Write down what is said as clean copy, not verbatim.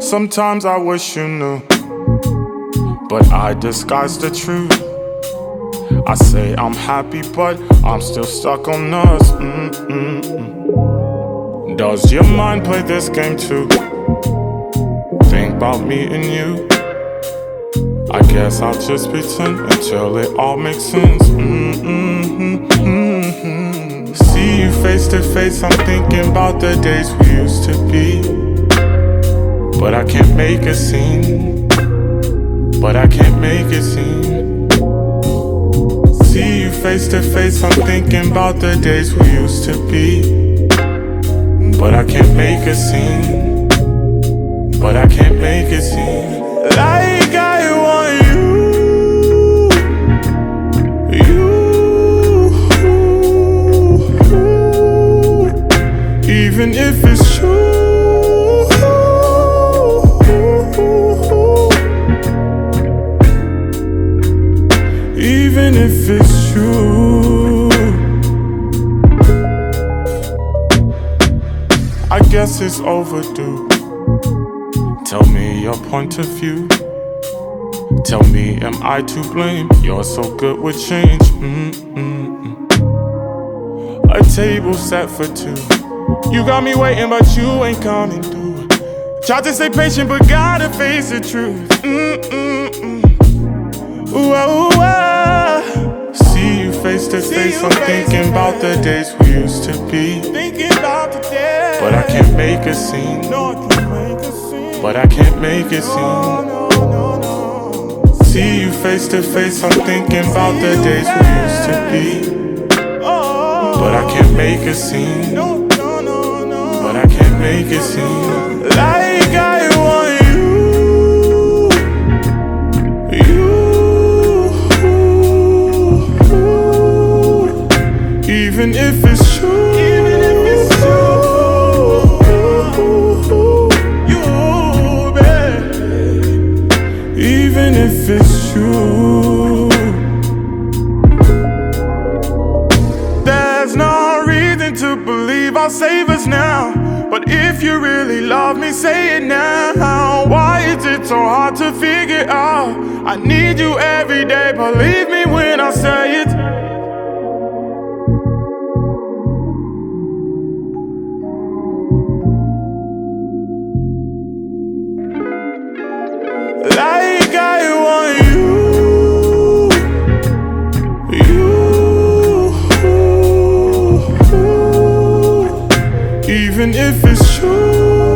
Sometimes I wish you knew, but I disguise the truth. I say I'm happy, but I'm still stuck on us. Does your mind play this game too? Think about me and you. I guess I'll just pretend until it all makes sense. See you face to face, I'm thinking about the days we used to be. But I can't make a scene. But I can't make it seem. See you face to face, I'm thinking about the days we used to be. But I can't make a scene. But I can't make it seem like I want you, even if it's true. Even if it's true, I guess it's overdue. Tell me your point of view. Tell me, am I to blame? You're so good with change. A table set for two. You got me waiting, but you ain't coming through. Tried to stay patient, but gotta face the truth. Ooh, see you face to face, I'm thinking about the days we used to be. But I can't make a scene. But I can't make it seem. See you face to face, I'm thinking about the days we used to be. But I can't make a scene. But I can't make it seem like I want even if it's true, you, babe. Even if it's true, there's no reason to believe I'll save us now. But if you really love me, say it now. Why is it so hard to figure out? I need you every day, believe me when I say it. Like I want you, even if it's true.